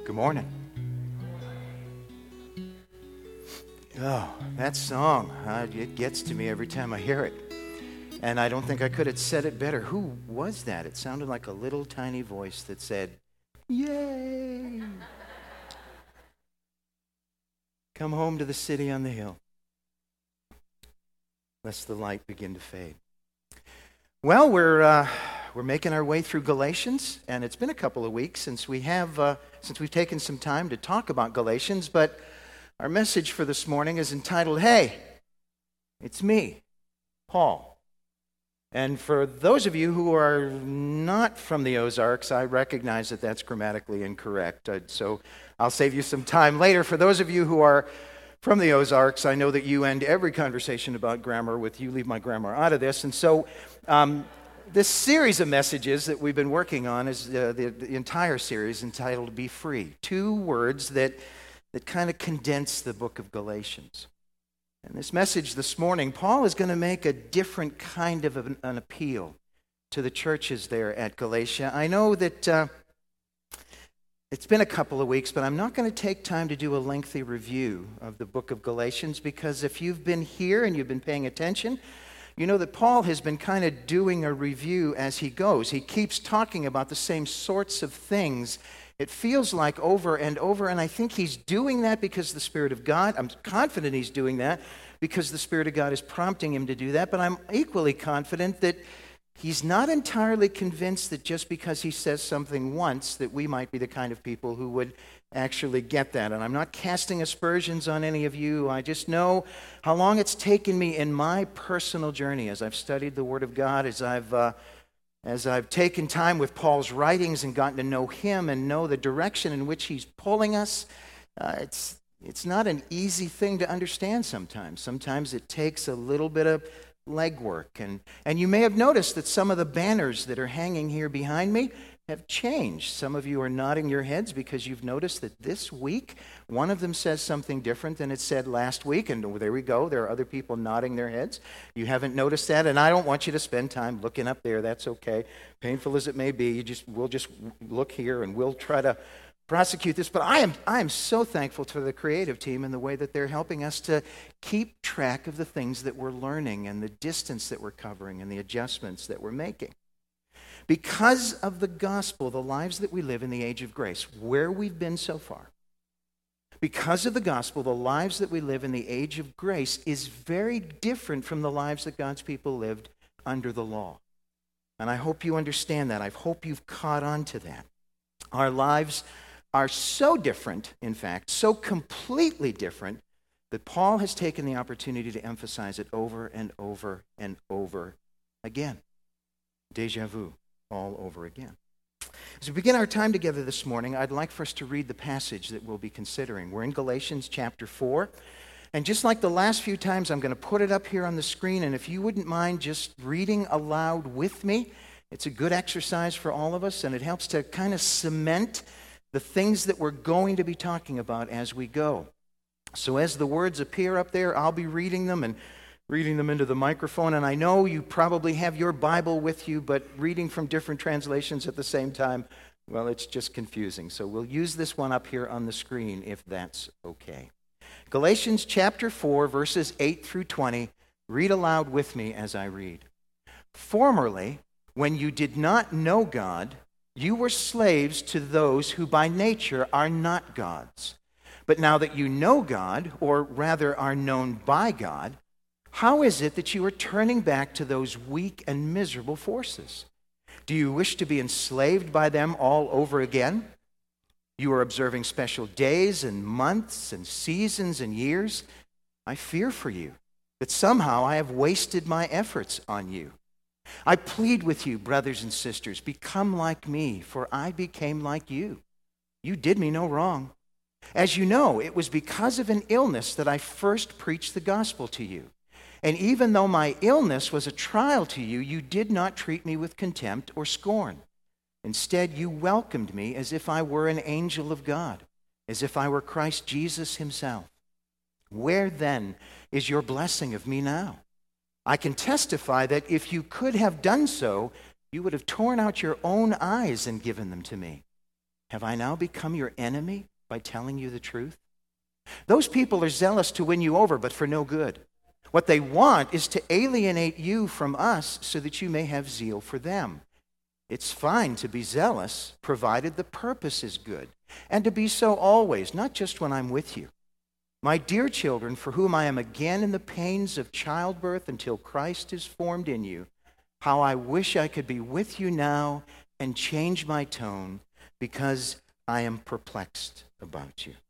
Good morning. Oh, that song, it gets to me every time I hear it. And I don't think I could have said it better. Who was that? It sounded like a little tiny voice that said, "Yay!" Come home to the city on the hill, lest the light begin to fade. Well, we're making our way through Galatians, and it's been a couple of weeks since we've taken some time to talk about Galatians, but our message for this morning is entitled, "Hey, it's me, Paul." And for those of you who are not from the Ozarks, I recognize that that's grammatically incorrect, so I'll save you some time later. For those of you who are from the Ozarks, I know that you end every conversation about grammar with "you leave my grammar out of this," and so this series of messages that we've been working on is the entire series entitled "Be Free." 2 words that kind of condense the book of Galatians. And this message this morning, Paul is going to make a different kind of an appeal to the churches there at Galatia. I know that it's been a couple of weeks, but I'm not going to take time to do a lengthy review of the book of Galatians, because if you've been here and you've been paying attention, you know that Paul has been kind of doing a review as he goes. He keeps talking about the same sorts of things. It feels like over and over, and I think he's doing that because the Spirit of God, I'm confident he's doing that because the Spirit of God is prompting him to do that, but I'm equally confident that he's not entirely convinced that just because he says something once that we might be the kind of people who would actually get that. And I'm not casting aspersions on any of you. I just know how long it's taken me in my personal journey as I've studied the Word of God, as I've taken time with Paul's writings and gotten to know him and know the direction in which he's pulling us. It's not an easy thing to understand sometimes. Sometimes it takes a little bit of legwork. And you may have noticed that some of the banners that are hanging here behind me have changed. Some of you are nodding your heads because you've noticed that this week, one of them says something different than it said last week, and there we go. There are other people nodding their heads. You haven't noticed that, and I don't want you to spend time looking up there. That's okay. Painful as it may be, we'll just look here, and we'll try to prosecute this. But I am so thankful to the creative team and the way that they're helping us to keep track of the things that we're learning and the distance that we're covering and the adjustments that we're making. Because of the gospel, the lives that we live in the age of grace, where we've been so far, because of the gospel, the lives that we live in the age of grace is very different from the lives that God's people lived under the law. And I hope you understand that. I hope you've caught on to that. Our lives are so different, in fact, so completely different, that Paul has taken the opportunity to emphasize it over and over and over again. Déjà vu. All over again. As we begin our time together this morning, I'd like for us to read the passage that we'll be considering. We're in Galatians chapter 4. And just like the last few times, I'm going to put it up here on the screen. And if you wouldn't mind just reading aloud with me, it's a good exercise for all of us. And it helps to kind of cement the things that we're going to be talking about as we go. So as the words appear up there, I'll be reading them and reading them into the microphone, and I know you probably have your Bible with you, but reading from different translations at the same time, well, it's just confusing. So we'll use this one up here on the screen if that's okay. Galatians chapter 4, verses 8 through 20. Read aloud with me as I read. "Formerly, when you did not know God, you were slaves to those who by nature are not gods. But now that you know God, or rather are known by God, how is it that you are turning back to those weak and miserable forces? Do you wish to be enslaved by them all over again? You are observing special days and months and seasons and years. I fear for you that somehow I have wasted my efforts on you. I plead with you, brothers and sisters, become like me, for I became like you. You did me no wrong. As you know, it was because of an illness that I first preached the gospel to you. And even though my illness was a trial to you, you did not treat me with contempt or scorn. Instead, you welcomed me as if I were an angel of God, as if I were Christ Jesus himself. Where then is your blessing of me now? I can testify that if you could have done so, you would have torn out your own eyes and given them to me. Have I now become your enemy by telling you the truth? Those people are zealous to win you over, but for no good. What they want is to alienate you from us so that you may have zeal for them. It's fine to be zealous, provided the purpose is good, and to be so always, not just when I'm with you. My dear children, for whom I am again in the pains of childbirth until Christ is formed in you, how I wish I could be with you now and change my tone, because I am perplexed about you.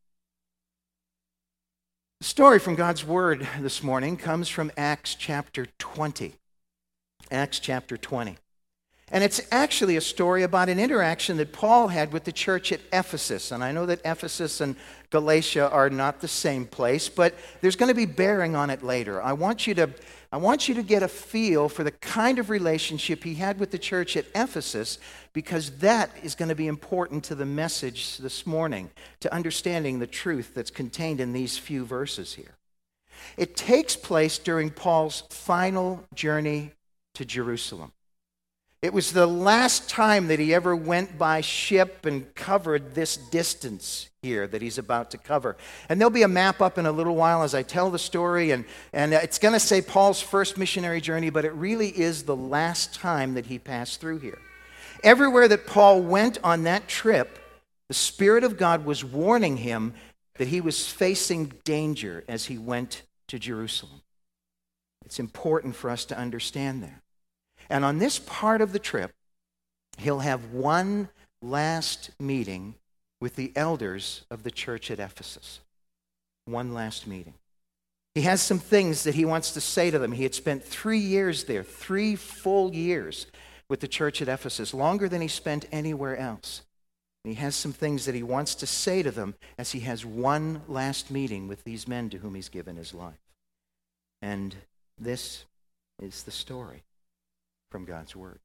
The story from God's Word this morning comes from Acts chapter 20. Acts chapter 20. And it's actually a story about an interaction that Paul had with the church at Ephesus. And I know that Ephesus and Galatia are not the same place, but there's going to be bearing on it later. I want you to get a feel for the kind of relationship he had with the church at Ephesus, because that is going to be important to the message this morning, to understanding the truth that's contained in these few verses here. It takes place during Paul's final journey to Jerusalem. It was the last time that he ever went by ship and covered this distance here that he's about to cover. And there'll be a map up in a little while as I tell the story, and it's going to say Paul's first missionary journey, but it really is the last time that he passed through here. Everywhere that Paul went on that trip, the Spirit of God was warning him that he was facing danger as he went to Jerusalem. It's important for us to understand that. And on this part of the trip, he'll have one last meeting with the elders of the church at Ephesus. One last meeting. He has some things that he wants to say to them. He had spent 3 years there, 3 full years with the church at Ephesus, longer than he spent anywhere else. And he has some things that he wants to say to them as he has one last meeting with these men to whom he's given his life. And this is the story from God's Word.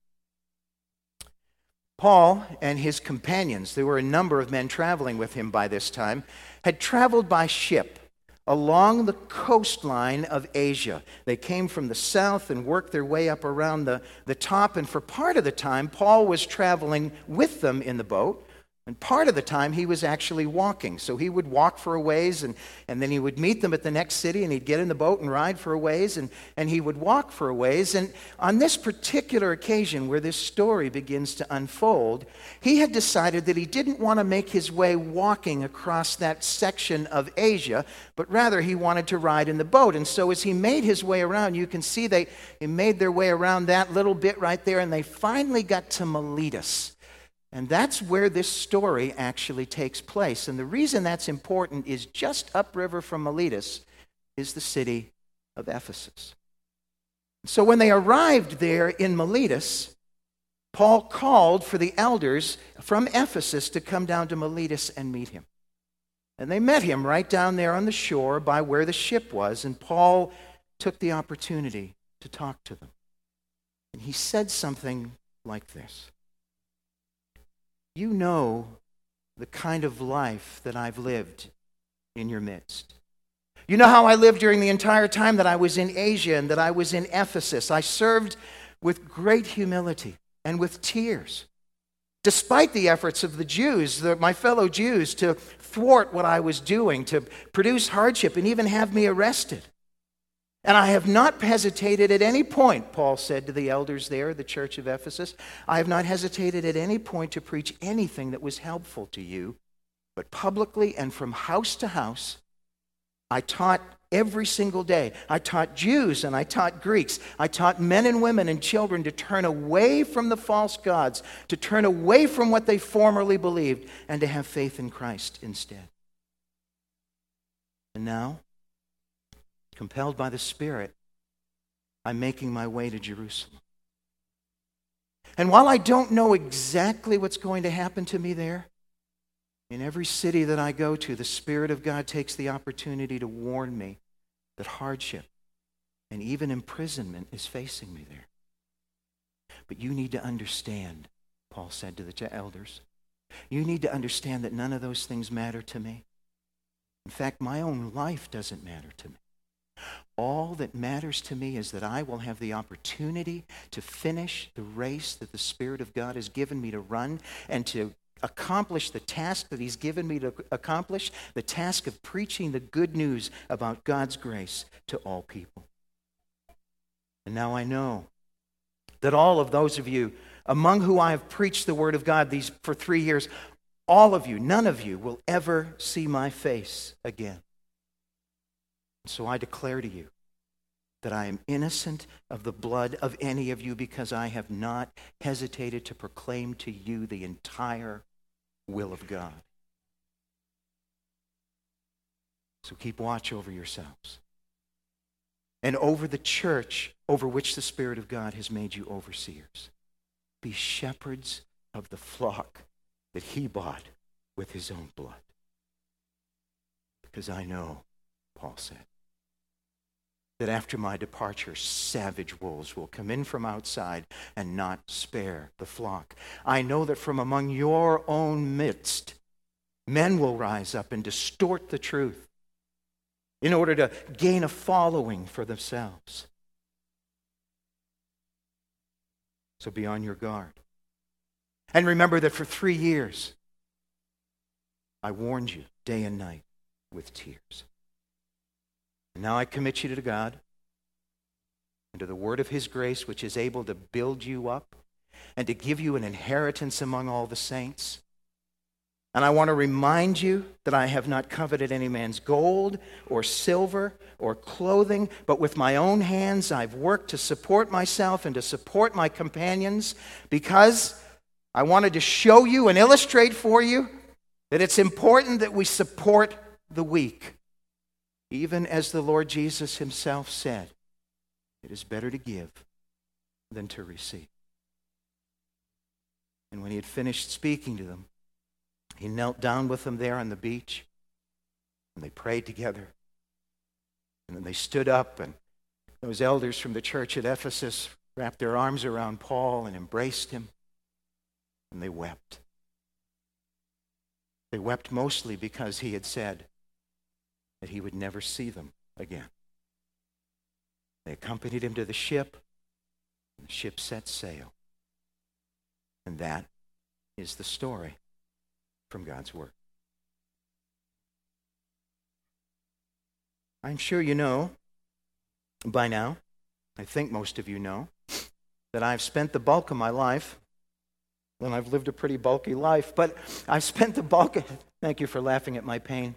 Paul and his companions, there were a number of men traveling with him by this time, had traveled by ship along the coastline of Asia. They came from the south and worked their way up around the top, and for part of the time, Paul was traveling with them in the boat, and part of the time he was actually walking. So he would walk for a ways, and then he would meet them at the next city, and he'd get in the boat and ride for a ways, and he would walk for a ways. And on this particular occasion where this story begins to unfold, he had decided that he didn't want to make his way walking across that section of Asia, but rather he wanted to ride in the boat. And so as he made his way around, you can see they made their way around that little bit right there, and they finally got to Miletus. And that's where this story actually takes place. And the reason that's important is just upriver from Miletus is the city of Ephesus. So when they arrived there in Miletus, Paul called for the elders from Ephesus to come down to Miletus and meet him. And they met him right down there on the shore by where the ship was. And Paul took the opportunity to talk to them. And he said something like this. You know the kind of life that I've lived in your midst. You know how I lived during the entire time that I was in Asia and that I was in Ephesus. I served with great humility and with tears, despite the efforts of the Jews, my fellow Jews, to thwart what I was doing, to produce hardship and even have me arrested. And I have not hesitated at any point, Paul said to the elders there, the church of Ephesus, I have not hesitated at any point to preach anything that was helpful to you, but publicly and from house to house, I taught every single day. I taught Jews and I taught Greeks. I taught men and women and children to turn away from the false gods, to turn away from what they formerly believed, and to have faith in Christ instead. And now, compelled by the Spirit, I'm making my way to Jerusalem. And while I don't know exactly what's going to happen to me there, in every city that I go to, the Spirit of God takes the opportunity to warn me that hardship and even imprisonment is facing me there. But you need to understand, Paul said to the elders, you need to understand that none of those things matter to me. In fact, my own life doesn't matter to me. All that matters to me is that I will have the opportunity to finish the race that the Spirit of God has given me to run and to accomplish the task that he's given me to accomplish, the task of preaching the good news about God's grace to all people. And now I know that all of those of you among who I have preached the word of God for 3 years, all of you, none of you will ever see my face again. So I declare to you that I am innocent of the blood of any of you because I have not hesitated to proclaim to you the entire will of God. So keep watch over yourselves and over the church over which the Spirit of God has made you overseers. Be shepherds of the flock that he bought with his own blood. Because I know, Paul said, that after my departure, savage wolves will come in from outside and not spare the flock. I know that from among your own midst, men will rise up and distort the truth in order to gain a following for themselves. So be on your guard. And remember that for 3 years, I warned you day and night with tears. And now I commit you to God and to the word of his grace, which is able to build you up and to give you an inheritance among all the saints. And I want to remind you that I have not coveted any man's gold or silver or clothing, but with my own hands I've worked to support myself and to support my companions, because I wanted to show you and illustrate for you that it's important that we support the weak. Even as the Lord Jesus himself said, it is better to give than to receive. And when he had finished speaking to them, he knelt down with them there on the beach, and they prayed together. And then they stood up, and those elders from the church at Ephesus wrapped their arms around Paul and embraced him, and they wept. They wept mostly because he had said that he would never see them again. They accompanied him to the ship, and the ship set sail. And that is the story from God's Word. I'm sure you know by now, I think most of you know, that I've spent the bulk of my life, and I've lived a pretty bulky life, but I've spent the bulk of, thank you for laughing at my pain.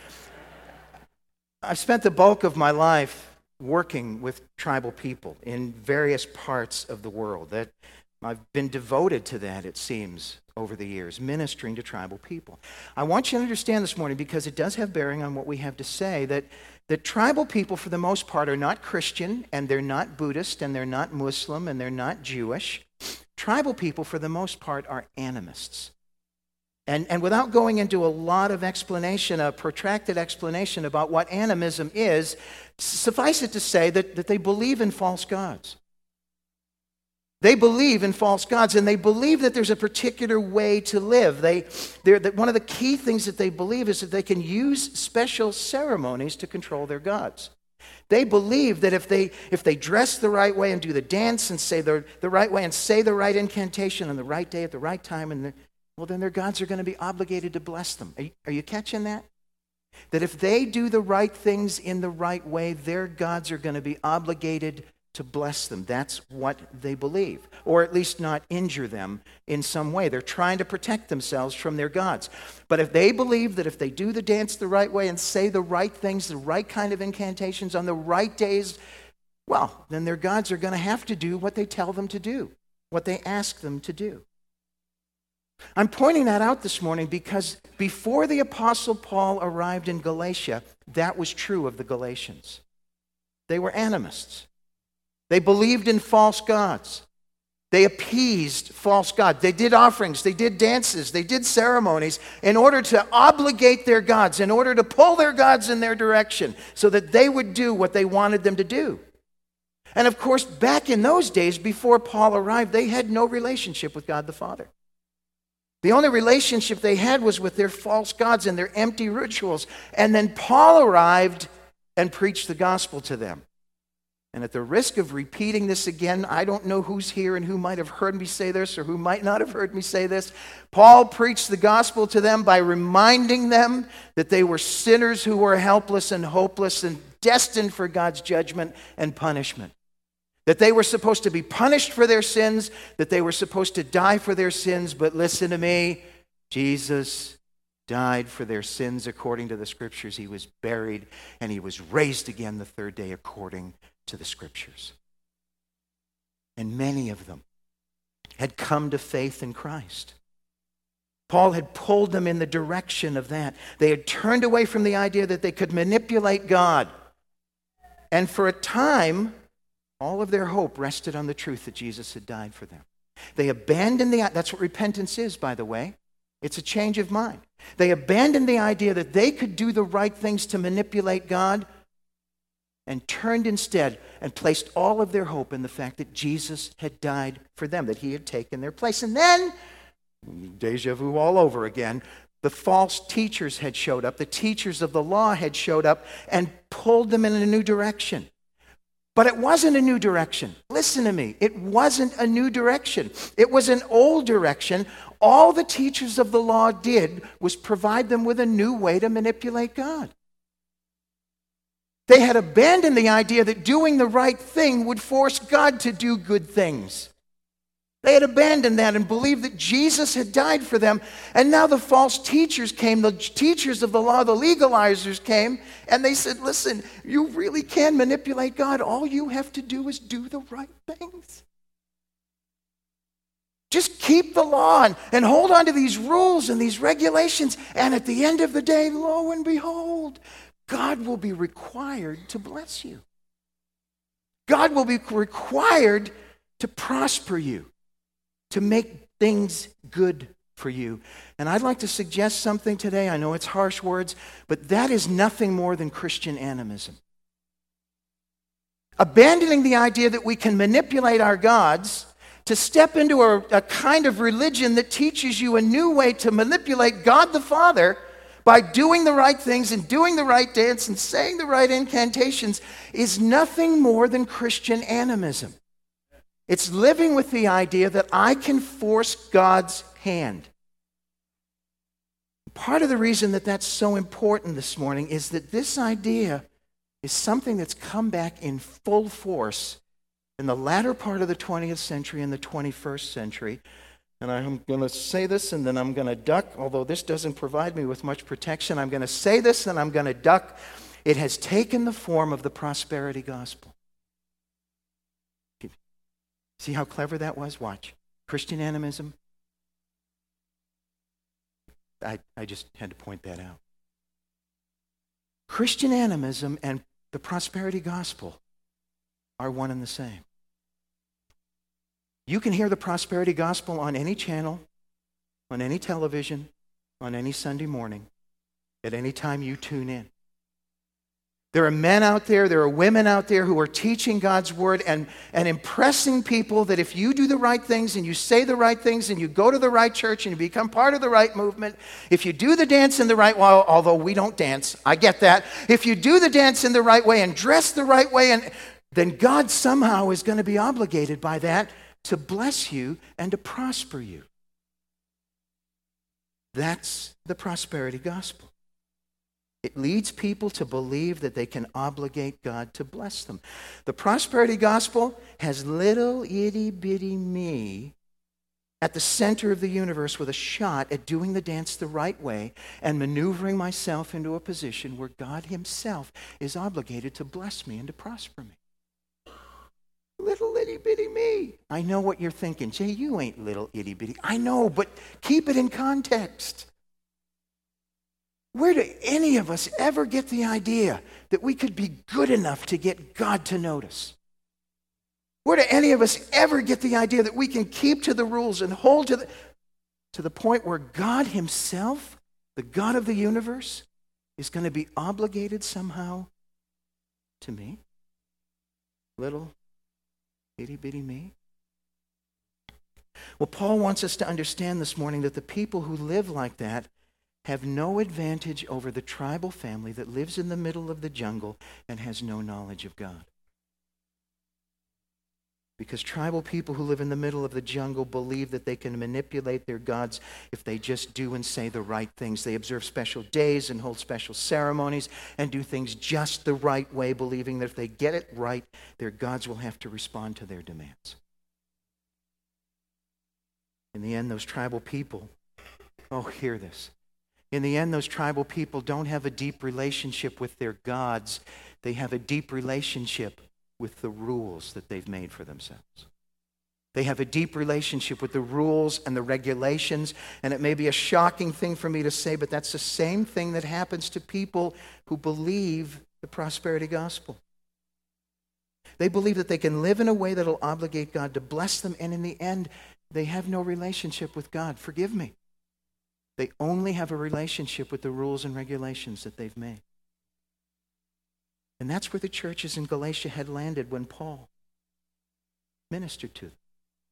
I've spent the bulk of my life working with tribal people in various parts of the world. That I've been devoted to that, it seems, over the years, ministering to tribal people. I want you to understand this morning, because it does have bearing on what we have to say, that tribal people, for the most part, are not Christian, and they're not Buddhist, and they're not Muslim, and they're not Jewish. Tribal people, for the most part, are animists. And without going into a lot of explanation, a protracted explanation about what animism is, suffice it to say that they believe in false gods. They believe in false gods, and they believe that there's a particular way to live. One of the key things that they believe is that they can use special ceremonies to control their gods. They believe that if they dress the right way and do the dance and say the right way and say the right incantation on the right day at the right time, then their gods are going to be obligated to bless them. Are you catching that? That if they do the right things in the right way, their gods are going to be obligated to bless them. That's what they believe. Or at least not injure them in some way. They're trying to protect themselves from their gods. But if they believe that if they do the dance the right way and say the right things, the right kind of incantations on the right days, well, then their gods are going to have to do what they tell them to do, what they ask them to do. I'm pointing that out this morning because before the Apostle Paul arrived in Galatia, that was true of the Galatians. They were animists. They believed in false gods. They appeased false gods. They did offerings, they did dances, they did ceremonies in order to obligate their gods, in order to pull their gods in their direction so that they would do what they wanted them to do. And of course, back in those days, before Paul arrived, they had no relationship with God the Father. The only relationship they had was with their false gods and their empty rituals. And then Paul arrived and preached the gospel to them. And at the risk of repeating this again, I don't know who's here and who might have heard me say this or who might not have heard me say this. Paul preached the gospel to them by reminding them that they were sinners who were helpless and hopeless and destined for God's judgment and punishment. That they were supposed to be punished for their sins, that they were supposed to die for their sins, but listen to me, Jesus died for their sins according to the Scriptures. He was buried and he was raised again the third day according to the Scriptures. And many of them had come to faith in Christ. Paul had pulled them in the direction of that. They had turned away from the idea that they could manipulate God. And for a time, all of their hope rested on the truth that Jesus had died for them. They abandoned that's what repentance is, by the way. It's a change of mind. They abandoned the idea that they could do the right things to manipulate God and turned instead and placed all of their hope in the fact that Jesus had died for them, that he had taken their place. And then, deja vu all over again, the false teachers had showed up. The teachers of the law had showed up and pulled them in a new direction. But it wasn't a new direction. Listen to me. It wasn't a new direction. It was an old direction. All the teachers of the law did was provide them with a new way to manipulate God. They had abandoned the idea that doing the right thing would force God to do good things. They had abandoned that and believed that Jesus had died for them. And now the false teachers came, the teachers of the law, the legalizers came, and they said, listen, you really can manipulate God. All you have to do is do the right things. Just keep the law and hold on to these rules and these regulations. And at the end of the day, lo and behold, God will be required to bless you. God will be required to prosper you, to make things good for you. And I'd like to suggest something today. I know it's harsh words, but that is nothing more than Christian animism. Abandoning the idea that we can manipulate our gods to step into a kind of religion that teaches you a new way to manipulate God the Father by doing the right things and doing the right dance and saying the right incantations is nothing more than Christian animism. It's living with the idea that I can force God's hand. Part of the reason that that's so important this morning is that this idea is something that's come back in full force in the latter part of the 20th century and the 21st century. And I'm going to say this and then I'm going to duck, although this doesn't provide me with much protection. I'm going to say this and I'm going to duck. It has taken the form of the prosperity gospel. See how clever that was? Watch. Christian animism. I just had to point that out. Christian animism and the prosperity gospel are one and the same. You can hear the prosperity gospel on any channel, on any television, on any Sunday morning, at any time you tune in. There are men out there, there are women out there who are teaching God's word and impressing people that if you do the right things and you say the right things and you go to the right church and you become part of the right movement, if you do the dance in the right way, although we don't dance, I get that. If you do the dance in the right way and dress the right way, then God somehow is going to be obligated by that to bless you and to prosper you. That's the prosperity gospel. It leads people to believe that they can obligate God to bless them. The prosperity gospel has little itty bitty me at the center of the universe with a shot at doing the dance the right way and maneuvering myself into a position where God himself is obligated to bless me and to prosper me. Little itty bitty me. I know what you're thinking. Jay, you ain't little itty bitty. I know, but keep it in context. Where do any of us ever get the idea that we could be good enough to get God to notice? Where do any of us ever get the idea that we can keep to the rules and hold to the point where God himself, the God of the universe, is going to be obligated somehow to me? Little itty bitty me? Well, Paul wants us to understand this morning that the people who live like that have no advantage over the tribal family that lives in the middle of the jungle and has no knowledge of God. Because tribal people who live in the middle of the jungle believe that they can manipulate their gods if they just do and say the right things. They observe special days and hold special ceremonies and do things just the right way, believing that if they get it right, their gods will have to respond to their demands. In the end, those tribal people, hear this. In the end, those tribal people don't have a deep relationship with their gods. They have a deep relationship with the rules that they've made for themselves. They have a deep relationship with the rules and the regulations, and it may be a shocking thing for me to say, but that's the same thing that happens to people who believe the prosperity gospel. They believe that they can live in a way that will obligate God to bless them, and in the end, they have no relationship with God. Forgive me. They only have a relationship with the rules and regulations that they've made. And that's where the churches in Galatia had landed when Paul ministered to them.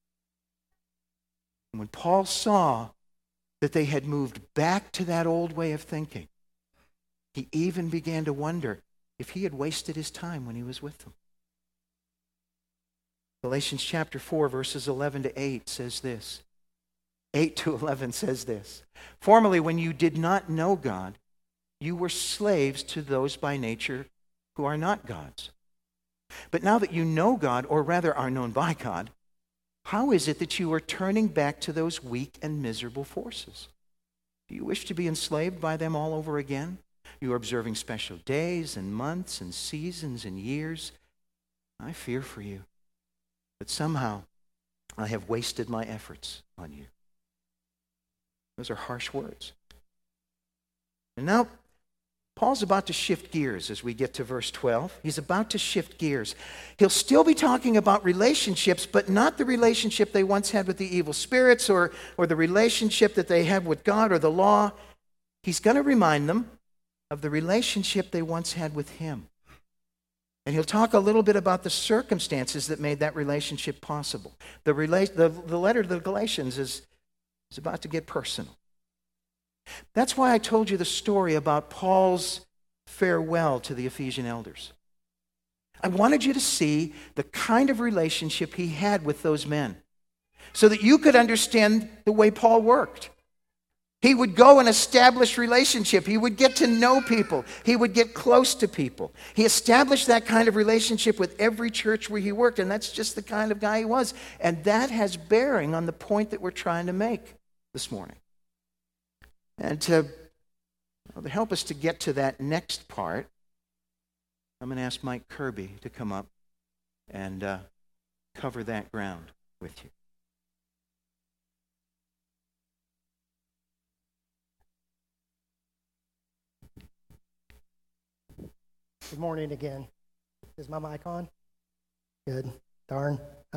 And when Paul saw that they had moved back to that old way of thinking, he even began to wonder if he had wasted his time when he was with them. Galatians chapter 4, verses 11 to 8 says this. 8 to 11 says this. Formerly, when you did not know God, you were slaves to those by nature who are not gods. But now that you know God, or rather are known by God, how is it that you are turning back to those weak and miserable forces? Do you wish to be enslaved by them all over again? You are observing special days and months and seasons and years. I fear for you that somehow I have wasted my efforts on you. Those are harsh words. And now, Paul's about to shift gears as we get to verse 12. He's about to shift gears. He'll still be talking about relationships, but not the relationship they once had with the evil spirits or the relationship that they have with God or the law. He's going to remind them of the relationship they once had with him. And he'll talk a little bit about the circumstances that made that relationship possible. The letter to the Galatians is about to get personal. That's why I told you the story about Paul's farewell to the Ephesian elders. I wanted you to see the kind of relationship he had with those men so that you could understand the way Paul worked. He would go and establish relationship. He would get to know people. He would get close to people. He established that kind of relationship with every church where he worked, and that's just the kind of guy he was. And that has bearing on the point that we're trying to make this morning. And to help us to get to that next part, I'm going to ask Mike Kirby to come up and cover that ground with you. Good morning again. Is my mic on? Good. Darn.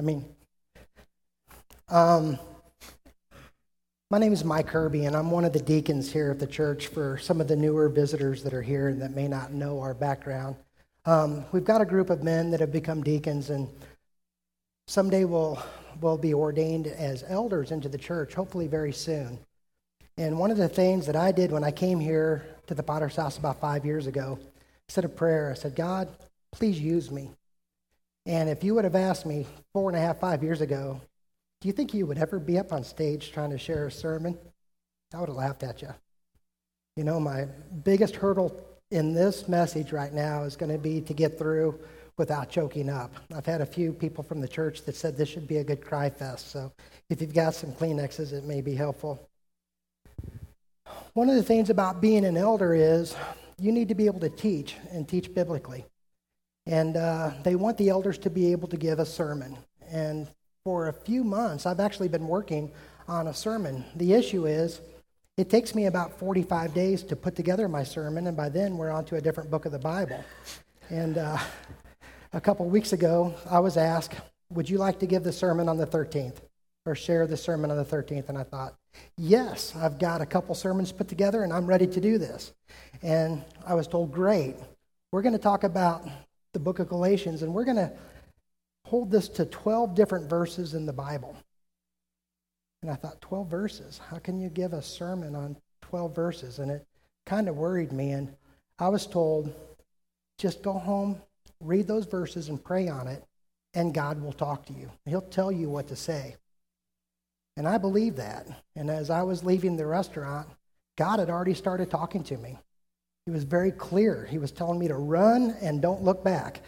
My name is Mike Kirby, and I'm one of the deacons here at the church for some of the newer visitors that are here and that may not know our background. We've got a group of men that have become deacons, and someday we'll be ordained as elders into the church, hopefully very soon. And one of the things that I did when I came here to the Potter's House about 5 years ago, I said a prayer. I said, God, please use me. And if you would have asked me 4.5, 5 years ago, do you think you would ever be up on stage trying to share a sermon? I would have laughed at you. You know, my biggest hurdle in this message right now is going to be to get through without choking up. I've had a few people from the church that said this should be a good cry fest, so if you've got some Kleenexes, it may be helpful. One of the things about being an elder is you need to be able to teach and teach biblically. And they want the elders to be able to give a sermon. And for a few months, I've actually been working on a sermon. The issue is, it takes me about 45 days to put together my sermon, and by then we're on to a different book of the Bible. And a couple weeks ago, I was asked, would you like to give the sermon on the 13th, or share the sermon on the 13th? And I thought, yes, I've got a couple sermons put together, and I'm ready to do this. And I was told, great, we're going to talk about the book of Galatians, and we're going to hold this to 12 different verses in the Bible. And I thought, 12 verses? How can you give a sermon on 12 verses? And it kind of worried me. And I was told, just go home, read those verses and pray on it, and God will talk to you. He'll tell you what to say. And I believe that. And as I was leaving the restaurant, God had already started talking to me. He was very clear. He was telling me to run and don't look back.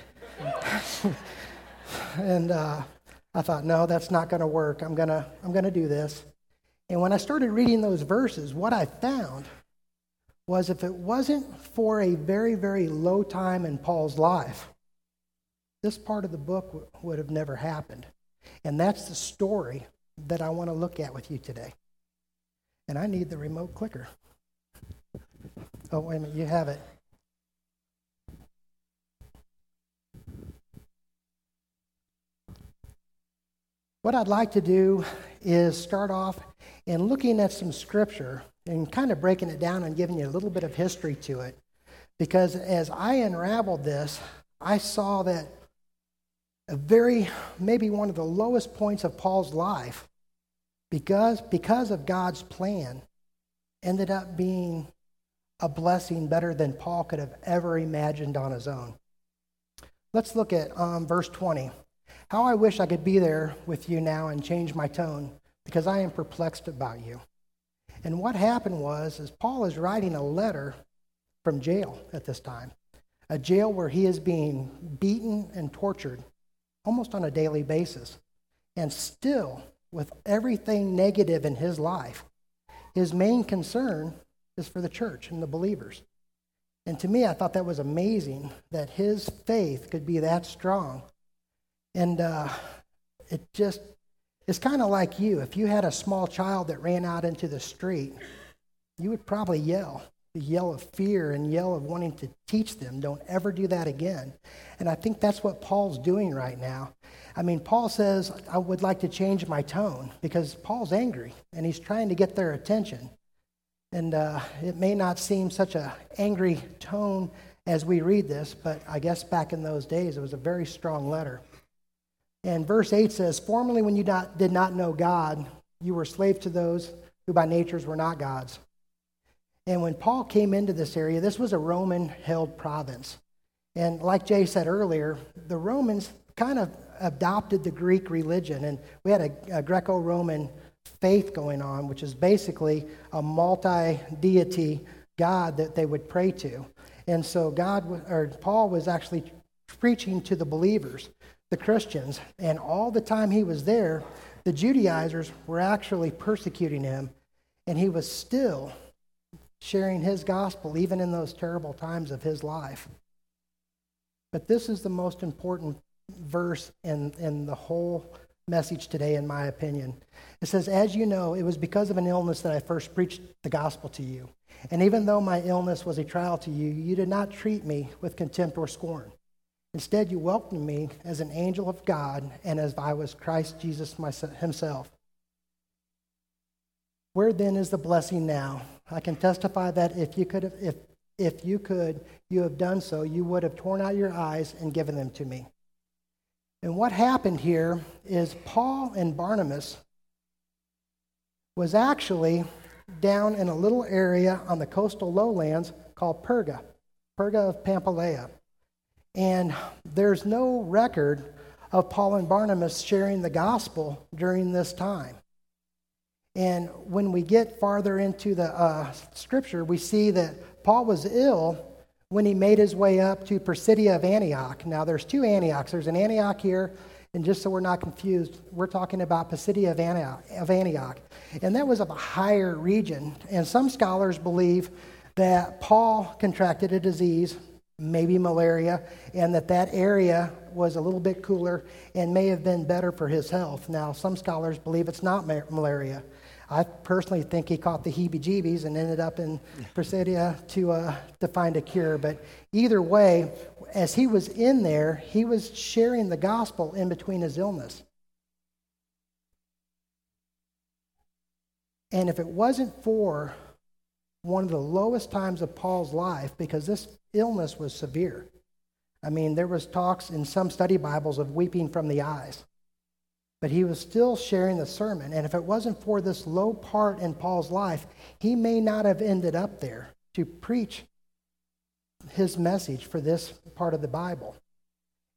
And I thought, no, that's not going to work. I'm gonna do this. And when I started reading those verses, what I found was if it wasn't for a very, very low time in Paul's life, this part of the book would have never happened. And that's the story that I want to look at with you today. And I need the remote clicker. Oh, wait a minute, you have it. What I'd like to do is start off in looking at some scripture and kind of breaking it down and giving you a little bit of history to it. Because as I unraveled this, I saw that maybe one of the lowest points of Paul's life, because of God's plan, ended up being a blessing better than Paul could have ever imagined on his own. Let's look at verse 20. How I wish I could be there with you now and change my tone, because I am perplexed about you. And what happened is Paul is writing a letter from jail at this time, a jail where he is being beaten and tortured almost on a daily basis. And still, with everything negative in his life, his main concern is for the church and the believers. And to me, I thought that was amazing that his faith could be that strong. And it's kind of like you. If you had a small child that ran out into the street, you would probably yell of fear and yell of wanting to teach them, don't ever do that again. And I think that's what Paul's doing right now. I mean, Paul says, I would like to change my tone, because Paul's angry and he's trying to get their attention. And it may not seem such an angry tone as we read this, but I guess back in those days it was a very strong letter. And verse 8 says, formerly when you did not know God, you were slaves to those who by natures were not gods. And when Paul came into this area, this was a Roman-held province. And like Jay said earlier, the Romans kind of adopted the Greek religion. And we had a Greco-Roman faith going on, which is basically a multi-deity God that they would pray to. And so Paul was actually preaching to the believers, the Christians, and all the time he was there, the Judaizers were actually persecuting him, and he was still sharing his gospel even in those terrible times of his life. But this is the most important verse in the whole message today, in my opinion. It says, as you know, it was because of an illness that I first preached the gospel to you. And even though my illness was a trial to you, you did not treat me with contempt or scorn. Instead, you welcomed me as an angel of God and as I was Christ Jesus himself. Where then is the blessing now? I can testify that if you could, you have done so, you would have torn out your eyes and given them to me. And what happened here is Paul and Barnabas was actually down in a little area on the coastal lowlands called Perga of Pamphylia. And there's no record of Paul and Barnabas sharing the gospel during this time. And when we get farther into the scripture, we see that Paul was ill when he made his way up to Pisidia of Antioch. Now, there's two Antiochs. There's an Antioch here, and just so we're not confused, we're talking about Pisidia of Antioch. And that was of a higher region. And some scholars believe that Paul contracted a disease, maybe malaria, and that area was a little bit cooler and may have been better for his health. Now, some scholars believe it's not malaria. I personally think he caught the heebie-jeebies and ended up in Pisidia to find a cure. But either way, as he was in there, he was sharing the gospel in between his illness. And if it wasn't for one of the lowest times of Paul's life, because this illness was severe. I mean, there was talks in some study Bibles of weeping from the eyes. But he was still sharing the sermon. And if it wasn't for this low part in Paul's life, he may not have ended up there to preach his message for this part of the Bible.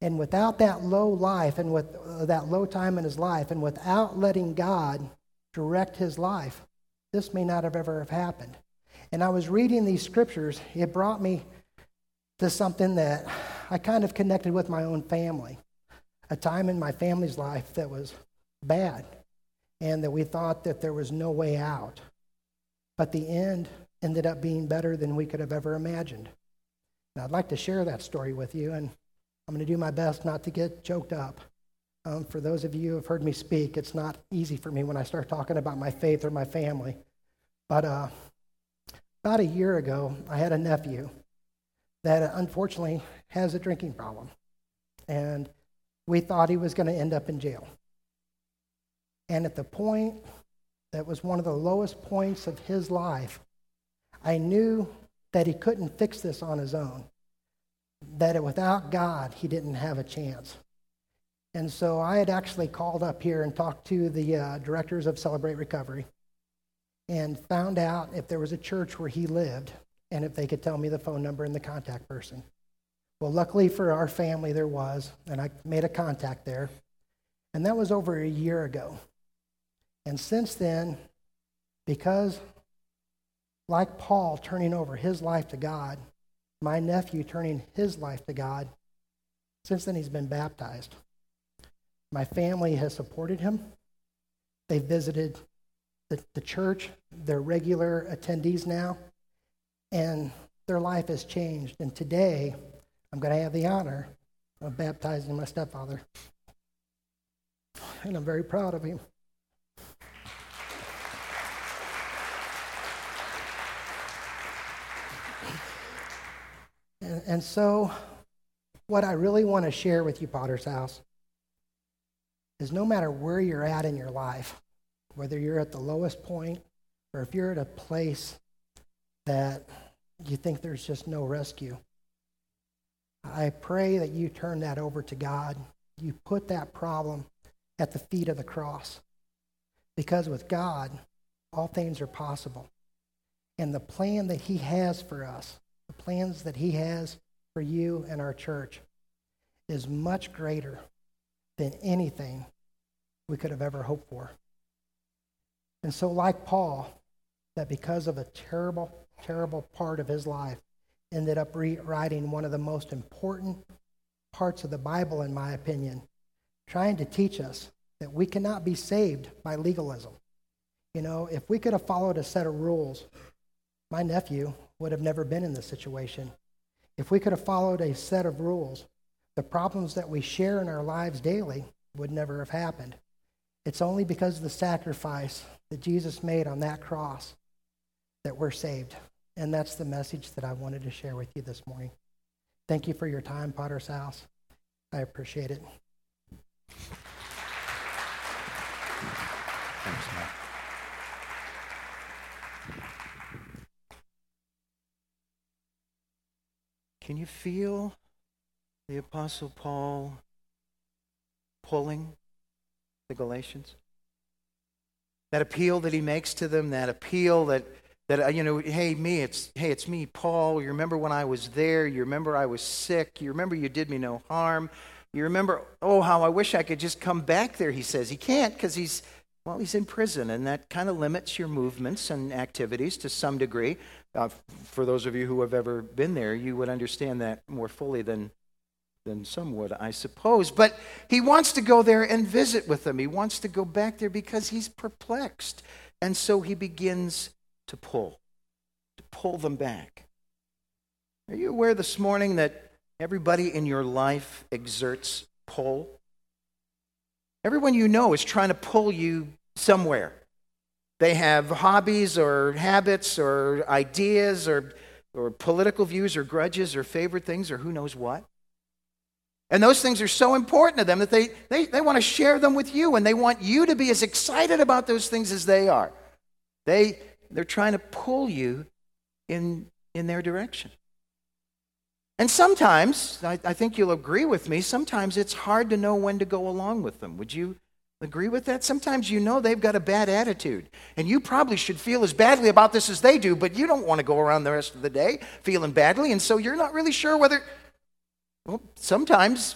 And without that low life and with that low time in his life and without letting God direct his life, this may not have ever have happened. And I was reading these scriptures. It brought me to something that I kind of connected with my own family. A time in my family's life that was bad and that we thought that there was no way out. But the end ended up being better than we could have ever imagined. And I'd like to share that story with you, and I'm going to do my best not to get choked up. For those of you who have heard me speak, it's not easy for me when I start talking about my faith or my family. But about a year ago, I had a nephew that unfortunately has a drinking problem. And we thought he was going to end up in jail. And at the point that was one of the lowest points of his life, I knew that he couldn't fix this on his own, that without God, he didn't have a chance. And so I had actually called up here and talked to the directors of Celebrate Recovery and found out if there was a church where he lived and if they could tell me the phone number and the contact person. Well, luckily for our family, there was, and I made a contact there. And that was over a year ago. And since then, because like Paul turning over his life to God, my nephew turning his life to God, since then he's been baptized. My family has supported him. They visited the church. They're regular attendees now. And their life has changed. And today, I'm going to have the honor of baptizing my stepfather. And I'm very proud of him. And so, what I really want to share with you, Potter's House, is no matter where you're at in your life, whether you're at the lowest point or if you're at a place that you think there's just no rescue, I pray that you turn that over to God. You put that problem at the feet of the cross. Because with God, all things are possible. And the plan that he has for us, the plans that he has for you and our church, is much greater than anything we could have ever hoped for. And so like Paul, that because of a terrible, terrible part of his life, ended up writing one of the most important parts of the Bible, in my opinion, trying to teach us that we cannot be saved by legalism. You know, if we could have followed a set of rules, my nephew would have never been in this situation. If we could have followed a set of rules, the problems that we share in our lives daily would never have happened. It's only because of the sacrifice that Jesus made on that cross that we're saved. And that's the message that I wanted to share with you this morning. Thank you for your time, Potter's House. I appreciate it. Thanks, Matt. Can you feel the Apostle Paul pulling the Galatians? That appeal that he makes to them, that appeal that hey, it's me, Paul. You remember when I was there? You remember I was sick? You remember you did me no harm? You remember, how I wish I could just come back there, he says. He can't because he's in prison, and that kind of limits your movements and activities to some degree. For those of you who have ever been there, you would understand that more fully than some would, I suppose. But he wants to go there and visit with them. He wants to go back there because he's perplexed. And so he begins to pull them back. Are you aware this morning that everybody in your life exerts pull? Everyone you know is trying to pull you somewhere. They have hobbies or habits or ideas or political views or grudges or favorite things or who knows what. And those things are so important to them that they want to share them with you, and they want you to be as excited about those things as they are. They're trying to pull you in their direction. And sometimes, I think you'll agree with me, sometimes it's hard to know when to go along with them. Would you agree with that? Sometimes you know they've got a bad attitude, and you probably should feel as badly about this as they do, but you don't want to go around the rest of the day feeling badly, and so you're not really sure whether... Well, sometimes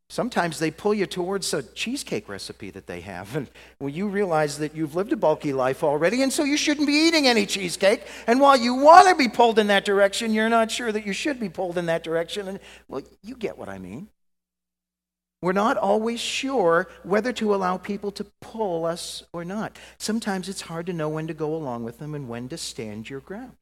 Sometimes they pull you towards a cheesecake recipe that they have. And when you realize that you've lived a bulky life already, and so you shouldn't be eating any cheesecake. And while you want to be pulled in that direction, you're not sure that you should be pulled in that direction. And, well, you get what I mean. We're not always sure whether to allow people to pull us or not. Sometimes it's hard to know when to go along with them and when to stand your ground.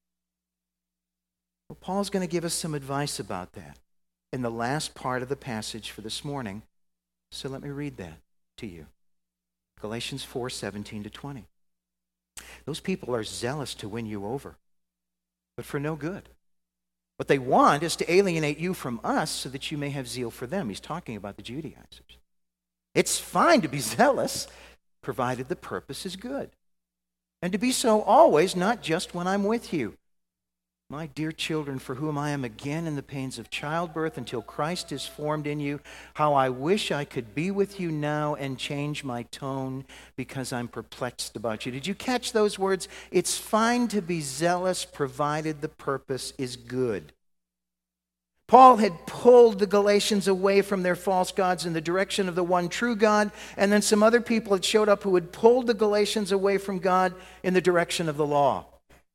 Well, Paul's going to give us some advice about that in the last part of the passage for this morning. So let me read that to you. Galatians 4:17-20. Those people are zealous to win you over, but for no good. What they want is to alienate you from us so that you may have zeal for them. He's talking about the Judaizers. It's fine to be zealous, provided the purpose is good. And to be so always, not just when I'm with you. My dear children, for whom I am again in the pains of childbirth until Christ is formed in you, how I wish I could be with you now and change my tone because I'm perplexed about you. Did you catch those words? It's fine to be zealous provided the purpose is good. Paul had pulled the Galatians away from their false gods in the direction of the one true God, and then some other people had showed up who had pulled the Galatians away from God in the direction of the law.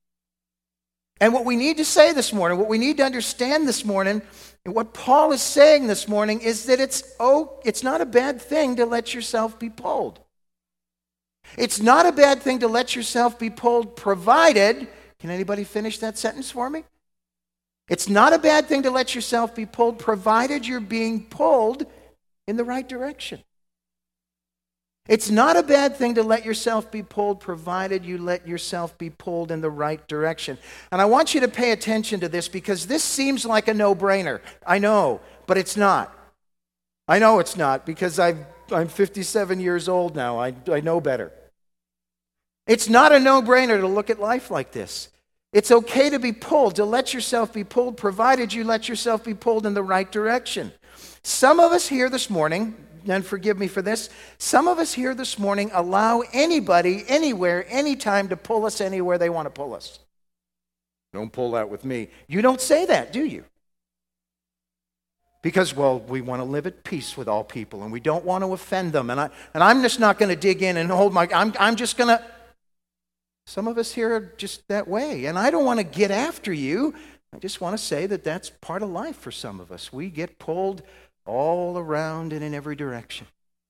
And what we need to say this morning, what we need to understand this morning, and what Paul is saying this morning is that it's not a bad thing to let yourself be pulled. It's not a bad thing to let yourself be pulled provided, can anybody finish that sentence for me? It's not a bad thing to let yourself be pulled provided you're being pulled in the right direction. It's not a bad thing to let yourself be pulled, provided you let yourself be pulled in the right direction. And I want you to pay attention to this because this seems like a no-brainer. I know, but it's not. I know it's not because I'm 57 years old now. I know better. It's not a no-brainer to look at life like this. It's okay to be pulled, to let yourself be pulled, provided you let yourself be pulled in the right direction. Some of us here this morning, and forgive me for this, some of us here this morning allow anybody, anywhere, anytime to pull us anywhere they want to pull us. Don't pull that with me. You don't say that, do you? Because, well, we want to live at peace with all people, and we don't want to offend them. And I'm just not going to dig in and hold my... I'm just going to... Some of us here are just that way, and I don't want to get after you. I just want to say that that's part of life for some of us. We get pulled all around and in every direction.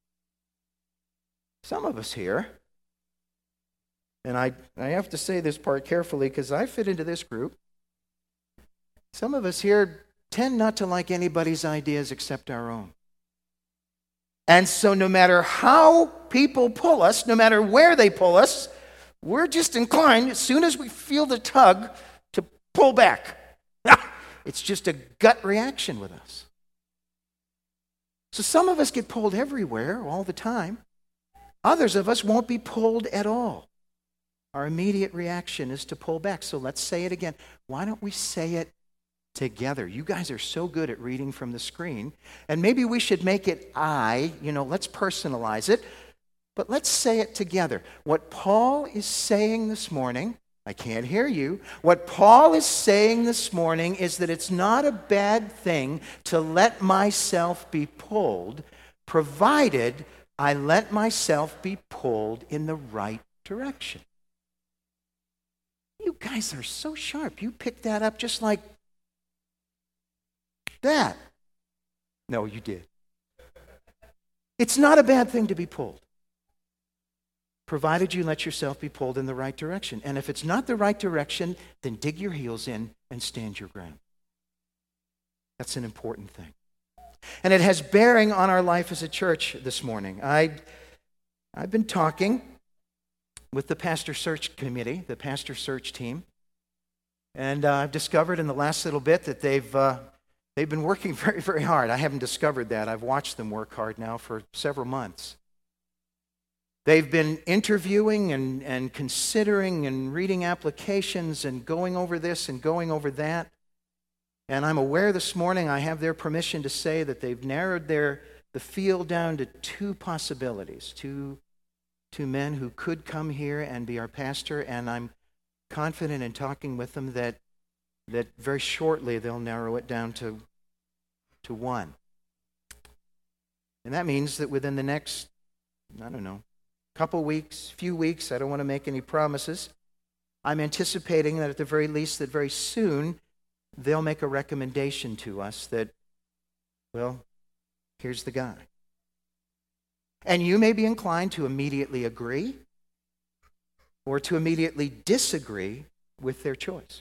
Some of us here, and I have to say this part carefully because I fit into this group. Some of us here tend not to like anybody's ideas except our own. And so no matter how people pull us, no matter where they pull us, we're just inclined, as soon as we feel the tug, to pull back. It's just a gut reaction with us. So some of us get pulled everywhere all the time. Others of us won't be pulled at all. Our immediate reaction is to pull back. So let's say it again. Why don't we say it together? You guys are so good at reading from the screen. And maybe we should make it I. Let's personalize it. But let's say it together. What Paul is saying this morning, I can't hear you. What Paul is saying this morning is that it's not a bad thing to let myself be pulled, provided I let myself be pulled in the right direction. You guys are so sharp. You picked that up just like that. No, you did. It's not a bad thing to be pulled, provided you let yourself be pulled in the right direction. And if it's not the right direction, then dig your heels in and stand your ground. That's an important thing. And it has bearing on our life as a church this morning. I've been talking with the pastor search committee, the pastor search team, and I've discovered in the last little bit that they've been working very, very hard. I haven't discovered that. I've watched them work hard now for several months. They've been interviewing and considering and reading applications and going over this and going over that. And I'm aware this morning I have their permission to say that they've narrowed the field down to two possibilities, two men who could come here and be our pastor. And I'm confident in talking with them that very shortly they'll narrow it down to one. And that means that within the next, couple weeks, few weeks, I don't want to make any promises, I'm anticipating that at the very least, that very soon, they'll make a recommendation to us that, well, here's the guy. And you may be inclined to immediately agree or to immediately disagree with their choice.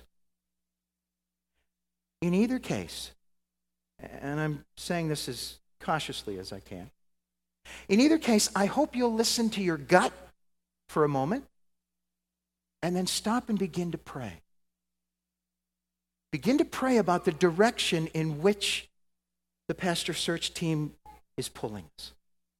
In either case, and I'm saying this as cautiously as I can, in either case, I hope you'll listen to your gut for a moment and then stop and begin to pray. Begin to pray about the direction in which the pastor search team is pulling us.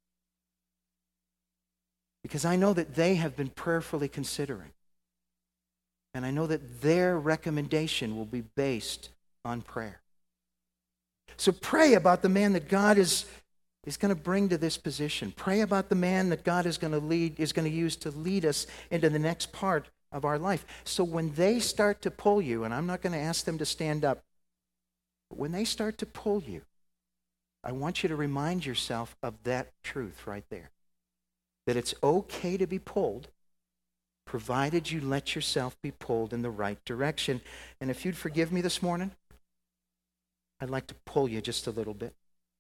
Because I know that they have been prayerfully considering. And I know that their recommendation will be based on prayer. So pray about the man that God is going to bring to this position. Pray about the man that God is going to use to lead us into the next part of our life. So when they start to pull you, and I'm not going to ask them to stand up, but when they start to pull you, I want you to remind yourself of that truth right there. That it's okay to be pulled, provided you let yourself be pulled in the right direction. And if you'd forgive me this morning, I'd like to pull you just a little bit.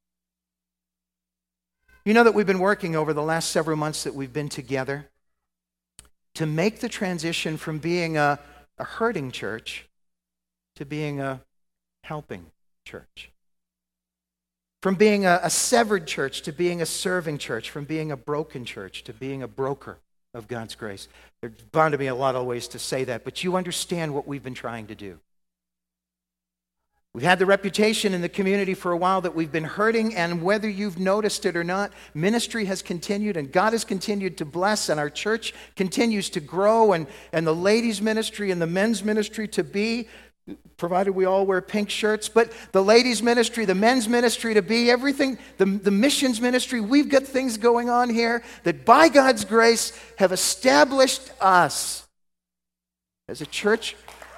You know that we've been working over the last several months that we've been together to make the transition from being a hurting church to being a helping church. From being a severed church to being a serving church. From being a broken church to being a broker of God's grace. There's bound to be a lot of ways to say that, but you understand what we've been trying to do. We've had the reputation in the community for a while that we've been hurting, and whether you've noticed it or not, ministry has continued, and God has continued to bless, and our church continues to grow, and the ladies' ministry and the men's ministry to be, provided we all wear pink shirts, but the ladies' ministry, the men's ministry to be, everything, the missions ministry, we've got things going on here that by God's grace have established us as a church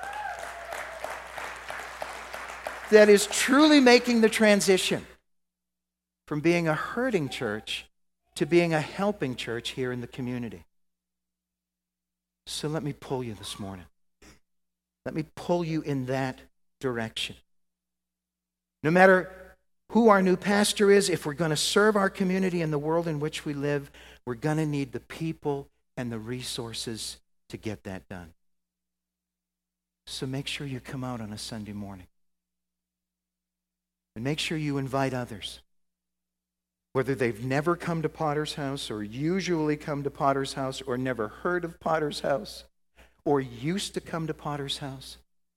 that is truly making the transition from being a hurting church to being a helping church here in the community. So let me pull you this morning. Let me pull you in that direction. No matter who our new pastor is, if we're going to serve our community and the world in which we live, we're going to need the people and the resources to get that done. So make sure you come out on a Sunday morning. And make sure you invite others. Whether they've never come to Potter's House or usually come to Potter's House or never heard of Potter's House or used to come to Potter's House.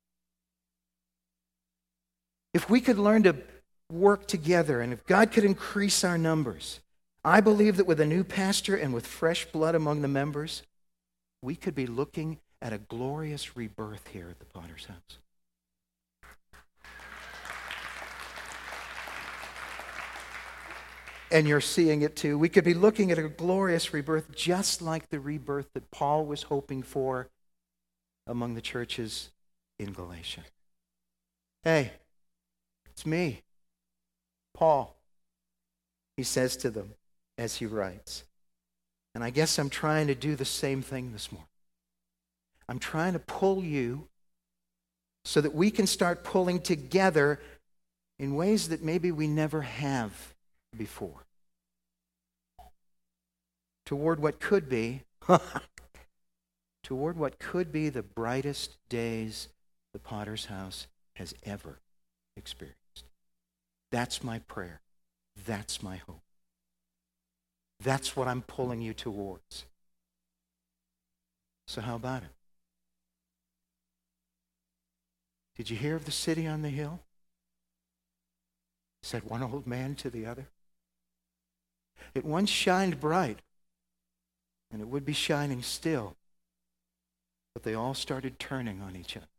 If we could learn to work together and if God could increase our numbers, I believe that with a new pastor and with fresh blood among the members, we could be looking at a glorious rebirth here at the Potter's House. And you're seeing it too. We could be looking at a glorious rebirth just like the rebirth that Paul was hoping for among the churches in Galatia. Hey, it's me, Paul, he says to them as he writes. And I guess I'm trying to do the same thing this morning. I'm trying to pull you so that we can start pulling together in ways that maybe we never have before. Toward what could be, the brightest days the Potter's House has ever experienced. That's my prayer. That's my hope. That's what I'm pulling you towards. So how about it? Did you hear of the city on the hill? Said one old man to the other. It once shined bright, and it would be shining still, but they all started turning on each other.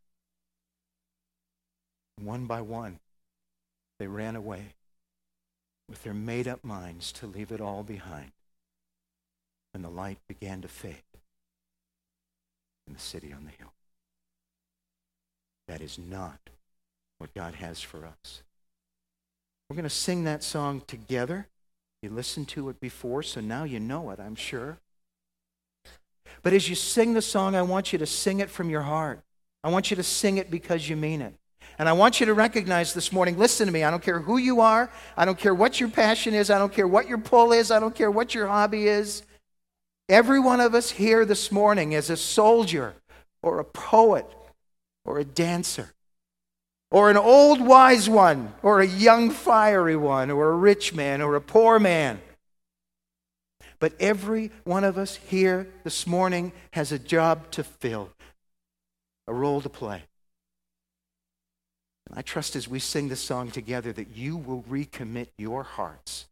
One by one, they ran away with their made-up minds to leave it all behind. And the light began to fade in the city on the hill. That is not what God has for us. We're going to sing that song together. You listened to it before, so now you know it, I'm sure. But as you sing the song, I want you to sing it from your heart. I want you to sing it because you mean it. And I want you to recognize this morning, listen to me, I don't care who you are, I don't care what your passion is, I don't care what your pull is, I don't care what your hobby is. Every one of us here this morning is a soldier or a poet or a dancer or an old wise one or a young fiery one or a rich man or a poor man. But every one of us here this morning has a job to fill, a role to play. And I trust as we sing this song together that you will recommit your hearts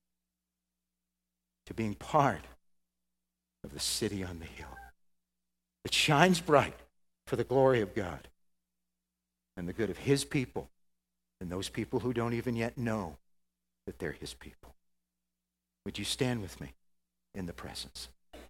to being part of the city on the hill that shines bright for the glory of God and the good of His people and those people who don't even yet know that they're His people. Would you stand with me in the presence?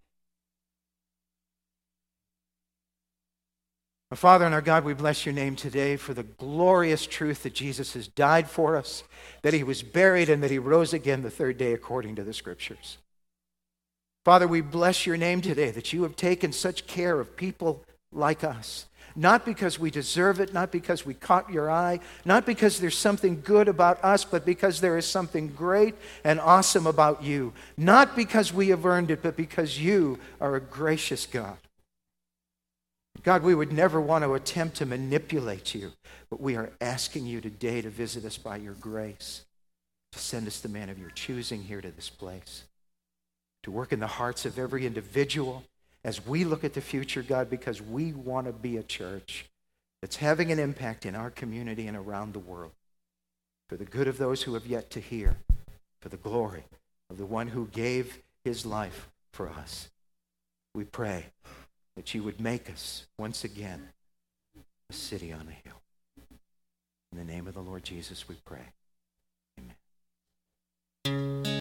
Our Father and our God, we bless your name today for the glorious truth that Jesus has died for us, that He was buried, and that He rose again the third day according to the Scriptures. Father, we bless your name today that you have taken such care of people like us, not because we deserve it, not because we caught your eye, not because there's something good about us, but because there is something great and awesome about you. Not because we have earned it, but because you are a gracious God. God, we would never want to attempt to manipulate you, but we are asking you today to visit us by your grace, to send us the man of your choosing here to this place, to work in the hearts of every individual as we look at the future, God, because we want to be a church that's having an impact in our community and around the world for the good of those who have yet to hear, for the glory of the one who gave his life for us. We pray that you would make us once again a city on a hill. In the name of the Lord Jesus, we pray.